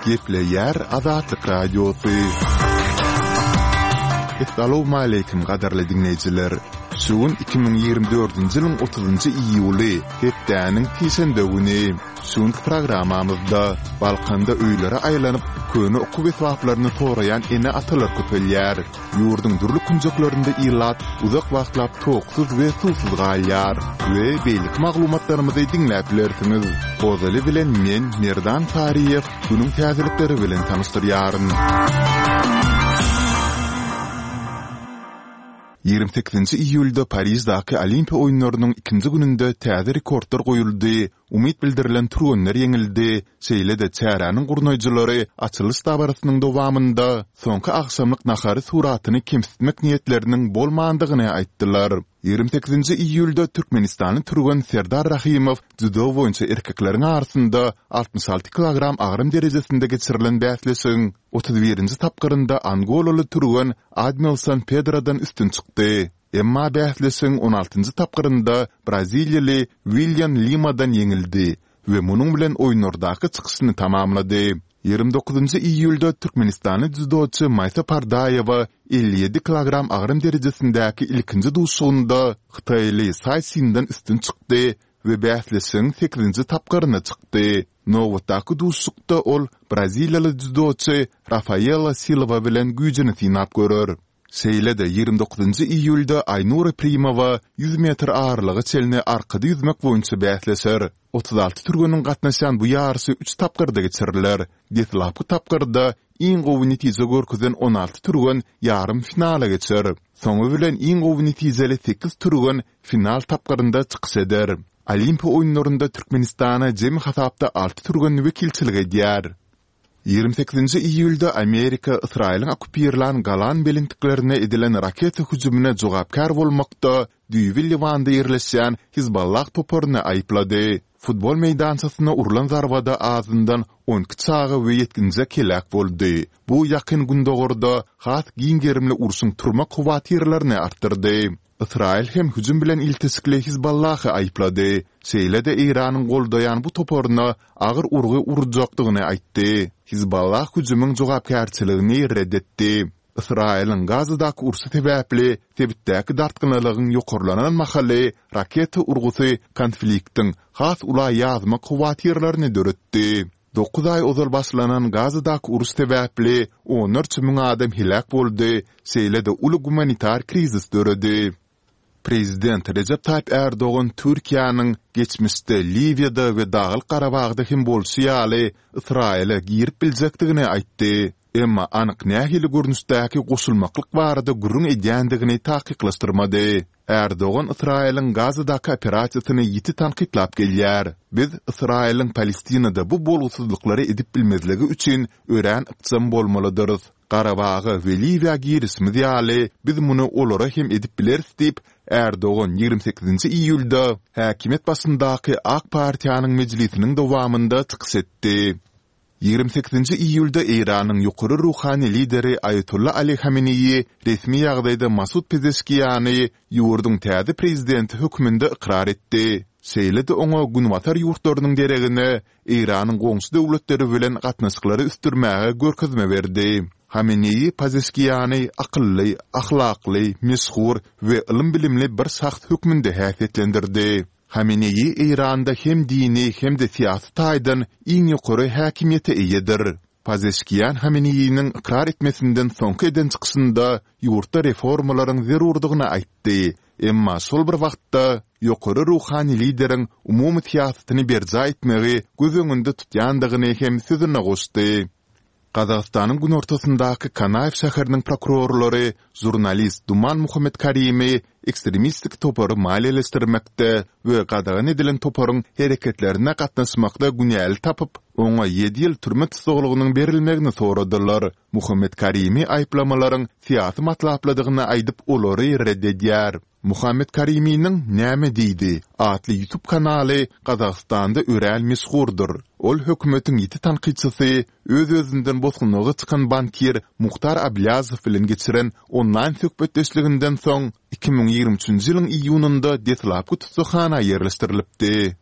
Gepleyer Azatlyk Radiosu. Assalamu alaykum gadarly dinleyijiler. Şuun 2024-nji ýylyň 30-njy iýuly, hepdäniň tiýşende güni. Şuun programamyzda Balkanda öýlere aýlanyp, köni okuw etwaplaryny toraýan ene atalar köpelýär. Ýurduň durly kunjaklarynda ýylat, uzak wagtlap toksuz we susuz galýar. We beýlik maglumatlarymyzy dinläp bilersiňiz. Gozaly bilen men Merdan Tariýew günüň täzelikleri bilen tanışdyrýaryn. 28 iýulda Parisdäki Olimpiya oýunlarynyň 2-nji gününde täze rekordlar goýuldy. Umid bildirilen turgunlar yeňildi. Şeýle-de çäräniň gurnaýjylary açylış dabarasynyň dowamında soňky akşamlyk nahary suratyny kemsitmek niýetleriniň bolmandygyny aýtdylar. 28 iýulda Türkmenistanyň turgun Serdar Rahimow judo boýunça erkekleriň arasynda 66 kilogram agrym derejesinde geçirilen bäsleşiň 31-nji tapgyrynda Angolaly turgun Admilson Pedro'dan üstün çykdy. Emma bäsleşiň 16-njy tapgyrynda Braziliýaly William Lima'dan yeňildi we munyň bilen oýunlardaky çykyşyny tamamlady. 29 iýulda Türkmenistanyň judoçy Maysa Pardaýewa 57 kilogram agrym derejesindäki ilkinji duşugynda Hytaýly Saysindan üstün çykdy we bäsleşiň 8-nji tapgyryna çykdy. Nowatdaky duşukda ol Braziliýaly judoçy Rafaela Silva bilen güýjüni synap görür. Şeýle-de 29 iýulda Aynura Primova 100 metr ağırlygy çelini arkady yüzmek boýunça bäsleşer. 36 turgunyň gatnaşan bu ýarşy 3 tapgyrda geçiriler. Detlapky tapgyrda iň gowy netije görkezden 16 turgun yarım finala geçer. Soňy bilen iň gowy netijeli 8 turgun final tapgyrynda çykyş eder. Olimpiya oýunlarynda Türkmenistana jemi hasapda 6 turgun wekilçilik edýär. 28 iýulda Amerika Israýlyň okupirlan Galan belintiklerine edilen raket hüjümüne jogapkar bolmakda Düýbül Liwanda ýerleşýän Hizballah toporuny aýplady. Futbol meýdançasyna urulan zarbada azyndan 12 çagy we 7-nji kelek boldy. Bu ýakyn gündogorda has giňgerimli urşuň turma kuwatyrlaryny artdyrdy. Israil hem hüjüm bilen iltisikli Hizballahy aýplady. Şeýle-de Iranyň goldaýan bu toporuny agyr urgy urjakdygyny aýtdy. Hizballah hüjümüň jogapkarçylygyny reddetdi. Israil'in Gazadaky ursy sebäpli tebitdäki dartgynalygyň ýokarlanan mahaly raketa urgusy konfliktiň has ulay ýazma kuwatyrlaryny döretdi. 9 ay ozal başlanan Gazadaky urus sebäpli 14.000 adam hilak boldy. Şeýle-de uly humanitar krizis döredi. Prezident Recep Tayyip Erdoğan Türkiýanyň geçmişde Libyada we Dagyl Garabagda hem bolşy ýaly Israile girip biljekdigini aýtdy. Emma anyk nähili görnüşdäki goşulmaklyk barada gürrüň edýändigini taýyklaşdyrmady. Erdoğan Israil'in Gazadaky operasiýasyny ýiti tanqidlap gelýär. Biz Israil'in Palestinada bu bolgusyzlyklary edip bilmezligi üçin ören ipçam bolmalydyr. Garabagy we Libyä girisimiz ýaly biz muny olara hem edip bileriz diýip Erdoğan 28 iýulda häkimet başyndaky AK Partiýanyň mejlisiniň dowamında çykyş etdi. 28 iýulda Iranyň ýokary ruhany lideri Ayatollah Ali Khamenei resmi ýagdaýda Masud Pezeshkiýany ýurduň täze prezidenti hökmünde ikrar etdi. Şeýle-de oňa günwatar ýurtlarynyň deregine Iranyň goňşy döwletleri bilen gatnaşyklary üstürmäge görkezme berdi. Khamenei Pezeshkiýany akylly, ahlakly, meşhur we ilim bilimli bir şahs hökmünde häsiýetlendirdi. Khamenei Iranda hem dini hem de siyasi taýdan iň ýokary häkimiýete eýedir. Pezeshkiýan Khamenei'niň ikrar etmesinden soňky eden çykyşynda ýurtda reformalaryň zerurdygyny aýtdy. Emma şol bir wagtda ýokary ruhany lideriň umumy siýasatyny berja etmegi göz öňünde tutýandygyny hem sözüne goşdy. Qazaqstanyň gün ortasyndaky Kanaev şäheriniň prokurorlary jurnalist Duman Muhammed Karimi ekstremistik topory maliýeleşdirmekde we gadagan edilen toporyň hereketlerine gatnaşmakda günäli tapyp, oňa 7 ýyl türme tuzaglygynyň berilmegini soradylar. Muhammed Karimi aýplamalaryň siýasy matlapladygyny aýdyp olary reddedýär. Muhammed Karimi'nin näme diýdi? Atly YouTube kanaly Qazaqstanda öräl meşhurdur. Ol hökümetiň ýiti tanqidçisi, öz-özünden bozgunlygy çykan bankir Muhtar Ablazow bilen geçiren online söhbetdeşliginden soň 2023-nji ýylyň iýununda Detlapky tutsakhana ýerleşdirilipdi.